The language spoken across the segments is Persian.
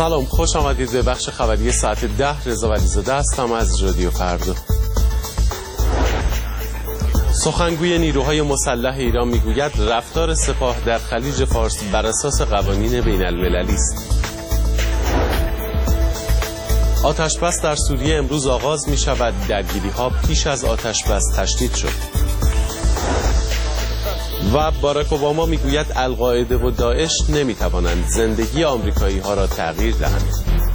سلام، خوش آمدید به بخش خبری ساعت 10. رضا ولیزاده هستم از رادیو فردا. سخنگوی نیروهای مسلح ایران میگوید رفتار سپاه در خلیج فارس بر اساس قوانین بین المللی است. آتش‌بس در سوریه امروز آغاز می شود. درگیری‌ها پیش از آتش‌بس تشدید شد. و باراک اوباما میگوید القاعده و داعش نمیتوانند زندگی آمریکایی‌ها را تغییر دهند.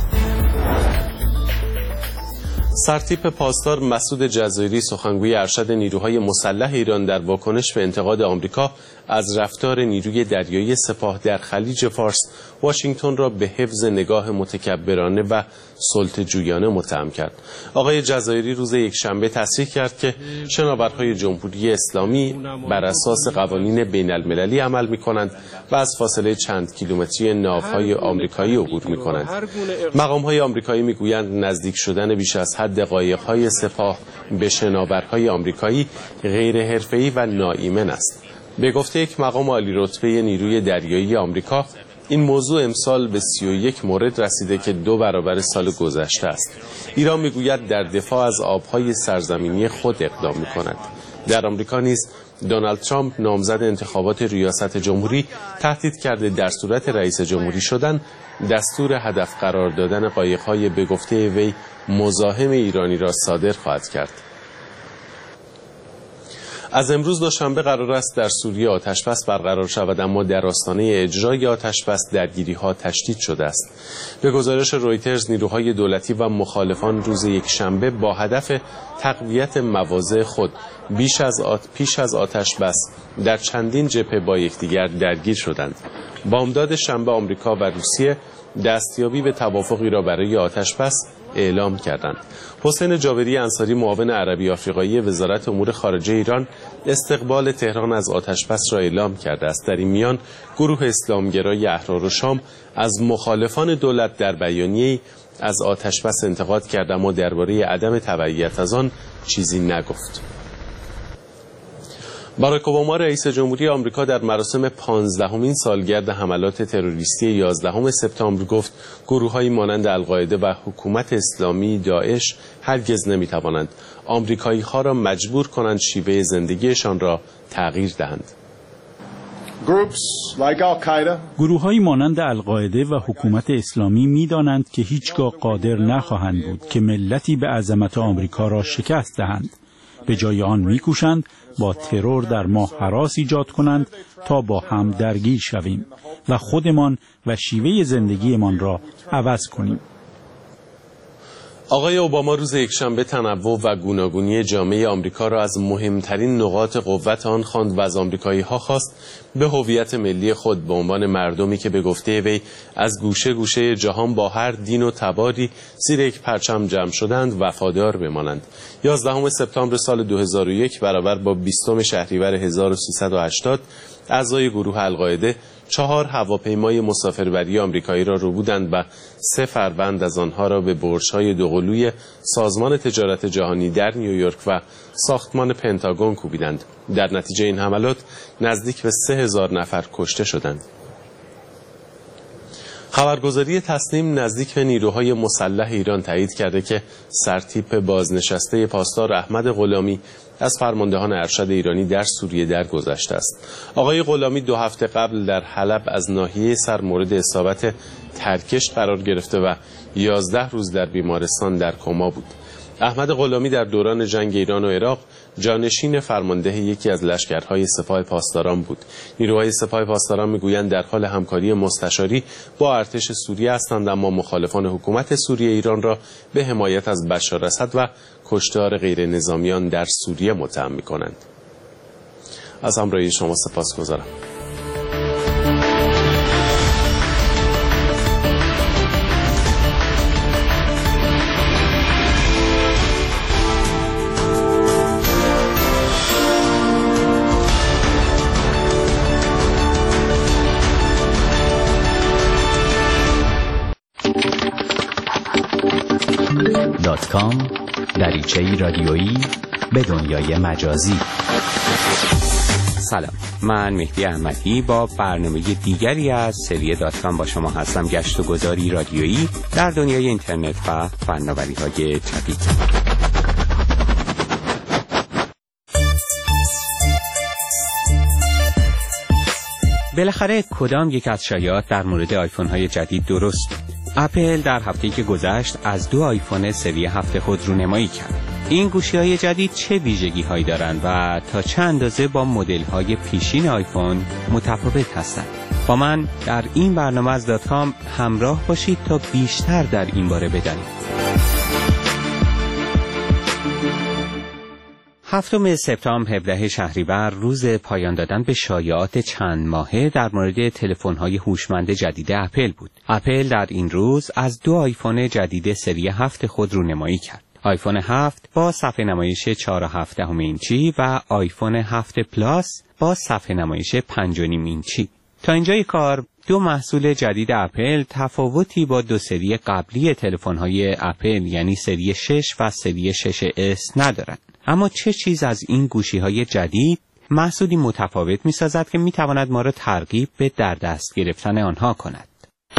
سرتیپ پاسدار مسعود جزایری سخنگوی ارشد نیروهای مسلح ایران در واکنش به انتقاد آمریکا از رفتار نیروی دریایی سپاه در خلیج فارس واشنگتن را به حفظ نگاه متکبرانه و سلطه‌جویانه متهم کرد. آقای جزایری روز یکشنبه تصریح کرد که شناورهای جمهوری اسلامی بر اساس قوانین بین المللی عمل می‌کنند و از فاصله چند کیلومتری ناوهای آمریکایی عبور می‌کنند. مقام‌های آمریکایی می‌گویند نزدیک شدن بیش از حد قایق‌های سپاه به شناورهای آمریکایی غیر حرفه‌ای و ناایمن است. به گفته یک مقام عالی رتبه نیروی دریایی آمریکا، این موضوع امسال به 31 مورد رسیده که 2 برابر سال گذشته است. ایران میگوید در دفاع از آبهای سرزمینی خود اقدام میکند. در آمریکا نیز دونالد ترامپ نامزد انتخابات ریاست جمهوری تهدید کرده در صورت رئیس جمهوری شدن دستور هدف قرار دادن قایق‌های به گفته وی مزاحم ایرانی را صادر خواهد کرد. از امروز دوشنبه قرار است در سوریه آتش‌بس برقرار شود، اما در آستانه اجرای آتش‌بس درگیری‌ها تشدید شده است. به گزارش رویترز نیروهای دولتی و مخالفان روز یکشنبه با هدف تقویت مواضع خود پیش از آتش‌بس در چندین جبهه با یکدیگر درگیر شدند. بامداد شنبه آمریکا و روسیه دستیابی به توافقی را برای آتش‌بس اعلام کردند. حسین جابری انصاری معاون عربی آفریقایی وزارت امور خارجه ایران استقبال تهران از آتش‌بس را اعلام کرده است. در این میان گروه اسلامگرای احرارالشام از مخالفان دولت در بیانیه‌ای از آتش‌بس انتقاد کرد، اما درباره عدم تبعیت از آن چیزی نگفت. باراک اوباما رئیس جمهوری آمریکا در مراسم 15مین سالگرد حملات تروریستی 11 سپتامبر گفت گروه‌هایی مانند القاعده و حکومت اسلامی داعش هرگز نمی‌توانند آمریکایی‌ها را مجبور کنند شیوه زندگیشان را تغییر دهند. گروه‌هایی مانند القاعده و حکومت اسلامی می‌دانند که هیچگاه قادر نخواهند بود که ملتی به عظمت آمریکا را شکست دهند. به جای آن می‌کوشند با ترور در ما هراس ایجاد کنند تا با هم درگیر شویم و خودمان و شیوه زندگیمان را عوض کنیم. آقای اوباما روز یکشنبه تنوع و گوناگونی جامعه آمریکا را از مهمترین نقاط قوت آن خواند و از آمریکایی‌ها خواست به هویت ملی خود به عنوان مردمی که به گفته وی از گوشه گوشه جهان با هر دین و تباری زیر یک پرچم جمع شدند وفادار بمانند. 11 سپتامبر سال 2001 برابر با 20 شهریور 1380 اعضای گروه القاعده 4 هواپیمای مسافربری آمریکایی را ربودند و 3 فروند از آنها را به برج‌های دوقلوی سازمان تجارت جهانی در نیویورک و ساختمان پنتاگون کوبیدند. در نتیجه این حملات نزدیک به 3000 نفر کشته شدند. خبرگزاری تسنیم نزدیک به نیروهای مسلح ایران تایید کرده که سرتیپ بازنشسته پاسدار احمد غلامی از فرماندهان ارشد ایرانی در سوریه درگذشته است. آقای غلامی 2 هفته قبل در حلب از ناحیه سر مورد اصابت ترکش قرار گرفته و 11 روز در بیمارستان در کما بود. احمد غلامی در دوران جنگ ایران و عراق جانشین فرمانده یکی از لشکرهای سپاه پاسداران بود. نیروهای سپاه پاسداران میگویند در حال همکاری مستشاری با ارتش سوریه هستند، اما مخالفان حکومت سوریه ایران را به حمایت از بشار اسد و کشتار غیر نظامیان در سوریه متهم می‌کنند. از همراهی شما سپاسگزارم. .com دریچه‌ای رادیویی به دنیای مجازی. سلام، من مهدی احمدی با برنامه دیگری از سری .com با شما هستم. گشت و گذاری رادیویی در دنیای اینترنت و فناوری‌های جدید. بالاخره کدام یک از شایعات در مورد آیفون های جدید درست بود؟ اپل در هفته‌ای که گذشت از 2 آیفون سری 7 خود رونمایی کرد. این گوشی‌های جدید چه ویژگی‌هایی دارند و تا چه اندازه با مدل‌های پیشین آیفون متفاوت هستند؟ با من در این برنامه از .com همراه باشید تا بیشتر در این باره بدانید. 7 سپتامبر 17 شهریور روز پایان دادن به شایعات چند ماهه در مورد تلفن‌های هوشمند جدید اپل بود. اپل در این روز از 2 آیفون جدید سری 7 خود رونمایی کرد. آیفون 7 با صفحه نمایش 4.7 اینچی و آیفون 7 پلاس با صفحه نمایش 5.5 اینچی. تا اینجای کار 2 محصول جدید اپل تفاوتی با 2 سری قبلی تلفن‌های اپل یعنی سری 6 و سری 6S ندارند. اما چه چیز از این گوشی‌های جدید محصولی متفاوت می‌سازد که می‌تواند ما را ترغیب به در دست گرفتن آنها کند؟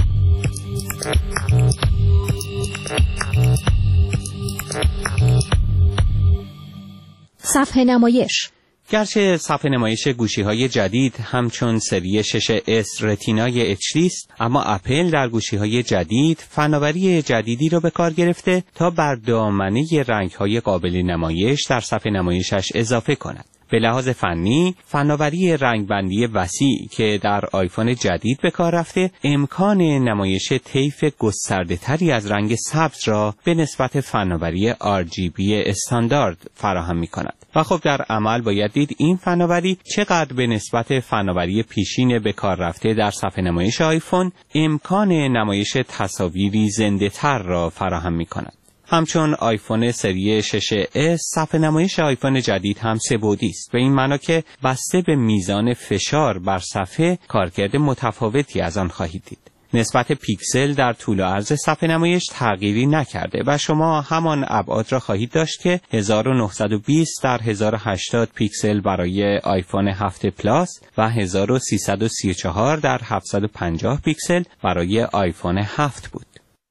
صفحه نمایش. گرچه صفحه نمایش گوشی‌های جدید همچون سری 6S رتینای HD است، اما اپل در گوشی‌های جدید فناوری جدیدی را به کار گرفته تا بر دامنه رنگ‌های قابل نمایش در صفحه نمایشش اضافه کند. به لحاظ فنی، فناوری رنگبندی وسیع که در آیفون جدید به کار رفته، امکان نمایش طیف گسترده‌تری از رنگ سبز را به نسبت فناوری RGB استاندارد فراهم می‌کند. و خب در عمل باید دید این فناوری چقدر به نسبت فناوری پیشین به کار رفته در صفحه نمایش آیفون امکان نمایش تصاویری زنده‌تر را فراهم می‌کند. همچون آیفون سری 6S صفحه نمایش آیفون جدید هم 3 بعدی است، به این معنا که بسته به میزان فشار بر صفحه کارکرد متفاوتی از آن خواهید دید. نسبت پیکسل در طول و عرض صفحه نمایش تغییری نکرده و شما همان ابعاد را خواهید داشت که 1920 در 1080 پیکسل برای آیفون 7 پلاس و 1334 در 750 پیکسل برای آیفون 7 بود.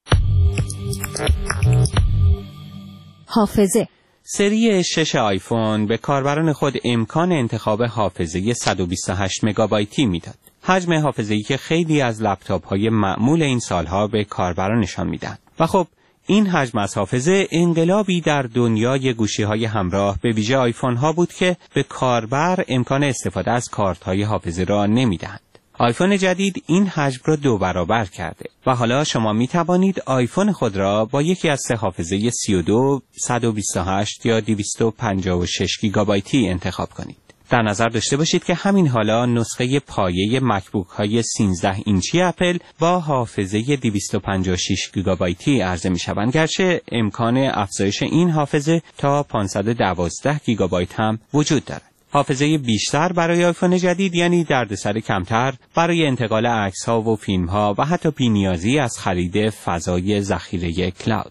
حافظه. سری 6 آیفون به کاربران خود امکان انتخاب حافظه 128 مگابایتی میداد. حجم حافظه‌ای که خیلی از لپتاپ‌های معمول این سالها به کاربرانشان میدن. و خب این حجم از حافظه انقلابی در دنیای گوشی‌های همراه به ویژه آیفون‌ها بود که به کاربر امکان استفاده از کارت‌های حافظه را نمیدهند. آیفون جدید این حجم را 2 برابر کرده و حالا شما می توانید آیفون خود را با یکی از 3 حافظه 32, 128 یا 256 گیگابایتی انتخاب کنید. در نظر داشته باشید که همین حالا نسخه پایه مکبوک های 13 اینچی اپل با حافظه 256 گیگابایتی عرضه می شوند، گرچه امکان افزایش این حافظه تا 512 گیگابایت هم وجود دارد. حافظه بیشتر برای آیفون جدید یعنی دردسر کمتر برای انتقال عکس‌ها و فیلم‌ها و حتی بی‌نیازی از خرید فضای ذخیره کلاود.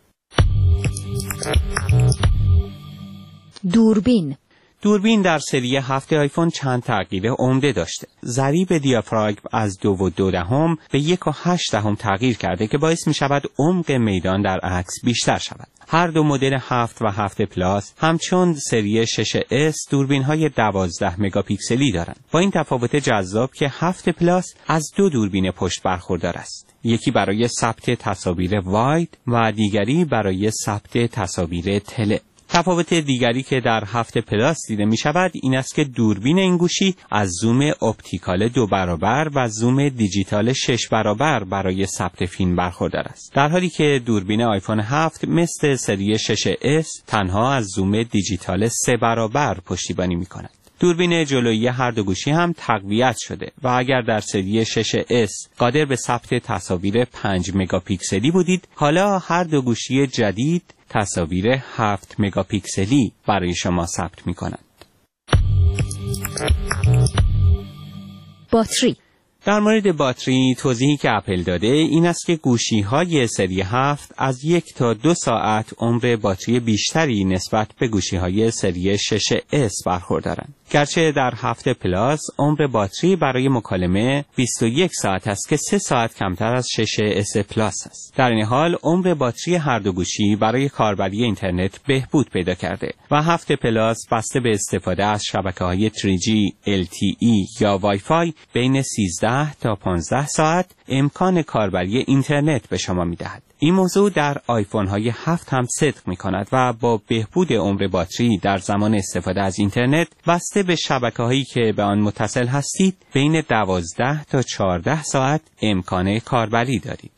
دوربین در سری 7 آیفون چند تغییر عمده داشته. ضریب دیافراگم از 2.2 به 1.8 تغییر کرده که باعث می شود عمق میدان در عکس بیشتر شود. هر 2 مدل 7 و 7 پلاس همچون سری 6S دوربین های 12 مگاپیکسلی دارند، با این تفاوت جذاب که 7 پلاس از 2 دوربین پشت برخوردار است، یکی برای ثبت تصاویر واید و دیگری برای ثبت تصاویر تله. تفاوت دیگری که در 7 پلاس دیده می شود این است که دوربین این گوشی از زوم اپتیکال 2 برابر و زوم دیجیتال 6 برابر برای ثبت فیلم برخوردار است، در حالی که دوربین آیفون 7 مثل سری 6S تنها از زوم دیجیتال 3 برابر پشتیبانی می کند. دوربین جلویی هر دو گوشی هم تقویت شده و اگر در سری 6S قادر به ثبت تصاویر 5 مگاپیکسلی بودید، حالا هر دو گوشی جدید تصاویر 7 مگاپیکسلی برای شما ثبت می‌کنند. باتری. در مورد باتری توضیحی که اپل داده این است که گوشی‌های سری 7 از 1 تا 2 ساعت عمر باتری بیشتری نسبت به گوشی‌های سری 6S برخوردارند. گرچه در 7 پلاس عمر باتری برای مکالمه 21 ساعت است که 3 ساعت کمتر از 6S پلاس است. در این حال عمر باتری هر دو گوشی برای کاربری اینترنت بهبود پیدا کرده و 7 پلاس بسته به استفاده از شبکه‌های 3G، LTE یا وای فای بین 13 تا 15 ساعت امکان کاربری اینترنت به شما می‌دهد. این موضوع در آیفون های 7 هم صدق می کند و با بهبود عمر باتری در زمان استفاده از اینترنت بسته به شبکه هایی که به آن متصل هستید بین 12 تا 14 ساعت امکان کاربری دارید.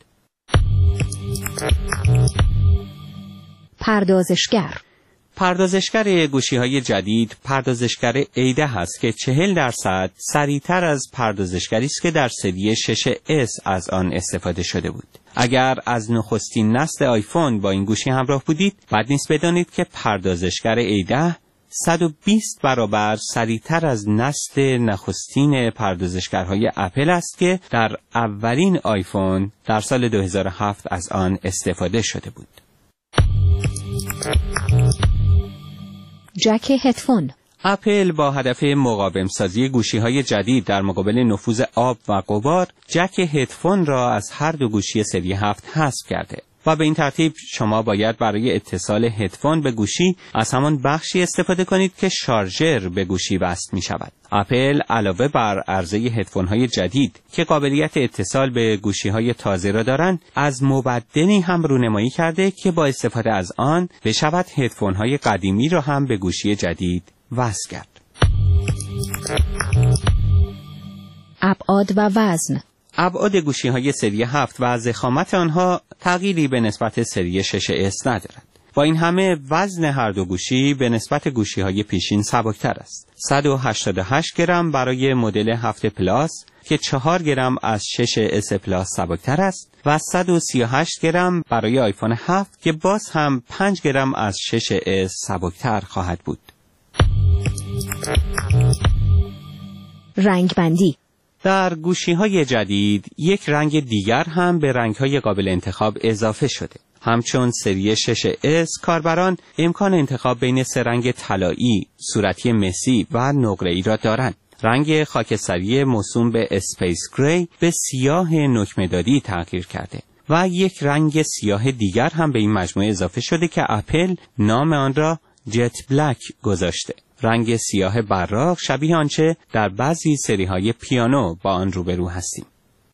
پردازشگر گوشی‌های جدید پردازشگر A10 است که 40% سریعتر از پردازشگری است که در سری 6S از آن استفاده شده بود. اگر از نخستین نسل آیفون با این گوشی همراه بودید، بد نیست بدانید که پردازشگر A10 120 برابر سریعتر از نسل نخستین پردازشگرهای اپل است که در اولین آیفون در سال 2007 از آن استفاده شده بود. جک هدفون. اپل با هدف مقاوم سازی گوشی‌های جدید در مقابل نفوذ آب و غبار، جک هدفون را از هر دو گوشی سری 7 حذف کرده و به این ترتیب شما باید برای اتصال هدفون به گوشی از همان بخشی استفاده کنید که شارژر به گوشی وصل می شود. اپل علاوه بر عرضه هدفون‌های جدید که قابلیت اتصال به گوشی‌های تازه را دارند، از مبدلی هم رونمایی کرده که با استفاده از آن بشود هدفون‌های قدیمی را هم به گوشی جدید وصل کرد. ابعاد و وزن. ابعاد گوشی‌های سری 7 و ضخامت آنها تغییری به نسبت سری 6S ندارد. با این همه وزن هر دو گوشی به نسبت گوشی‌های پیشین سبکتر است. 188 گرم برای مدل 7 پلاس که 4 گرم از 6S پلاس سبکتر است و 138 گرم برای آیفون 7 که باز هم 5 گرم از 6S سبکتر خواهد بود. رنگ بندی. در گوشی‌های جدید یک رنگ دیگر هم به رنگ‌های قابل انتخاب اضافه شده. همچون سری 6S کاربران امکان انتخاب بین 3 رنگ طلایی، صورتی مسی و نقره‌ای را دارند. رنگ خاکستری موسوم به اسپیس گری به سیاه نکمه‌دادی تغییر کرده و یک رنگ سیاه دیگر هم به این مجموعه اضافه شده که اپل نام آن را جت بلک گذاشته. رنگ سیاه براق شبیه آنچه در بعضی سری‌های پیانو با آن روبرو هستیم.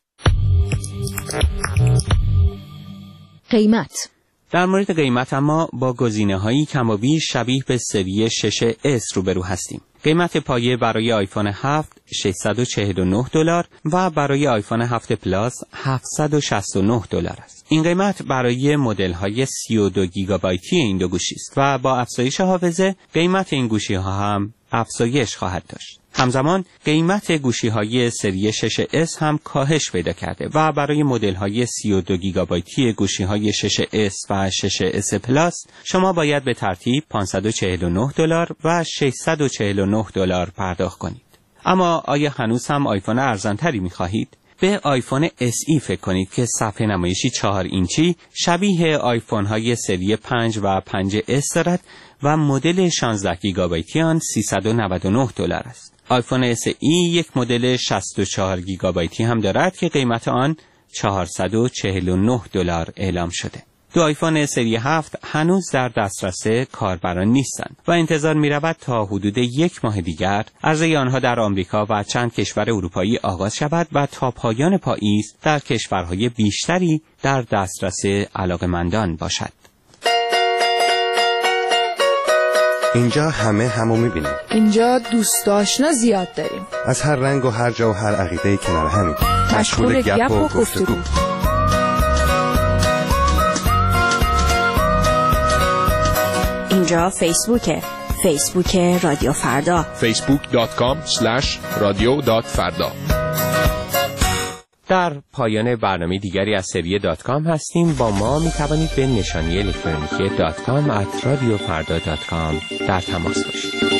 قیمت. در مورد قیمت اما با گزینه‌هایی کم و بیش شبیه به سری 6S روبرو هستیم. قیمت پایه برای آیفون 7 $649 و برای آیفون 7 پلاس $769 است. این قیمت برای مدل‌های 32 گیگابایتی این دو گوشی است و با افزایش حافظه قیمت این گوشی‌ها هم افزایش خواهد داشت. همزمان قیمت گوشی‌های سری 6S هم کاهش پیدا کرده و برای مدل‌های 32 گیگابایتی گوشی‌های 6S و 6S پلاس شما باید به ترتیب $549 و $649 پرداخت کنید. اما آیا هنوز هم آیفون ارزان‌تری می‌خواهید؟ به آیفون SE فکر کنید که صفحه نمایشی 4 اینچی شبیه آیفون‌های سری 5 و 5S دارد و مدل 16 گیگابایتی آن $399 است. آیفون SE یک مدل 64 گیگابایتی هم دارد که قیمت آن $449 اعلام شده. دو آیفون سری 7 هنوز در دسترس کاربران نیستند و انتظار می رود تا حدود 1 ماه دیگر عرضه آنها در آمریکا و چند کشور اروپایی آغاز شود و تا پایان پاییز در کشورهای بیشتری در دسترس علاقه‌مندان باشد. اینجا همه همو میبینیم. اینجا دوست آشنا زیاد داریم. از هر رنگ و هر جا و هر عقیده‌ای کنار همین. مشغول گپ و گفتگو. اینجا فیسبوک رادیو فردا. facebook.com/radio.farda. در پایان برنامه دیگری از سری .com هستیم. با ما می توانید به نشانی الکترونیکی .com @radiofarda.com در تماس باشید.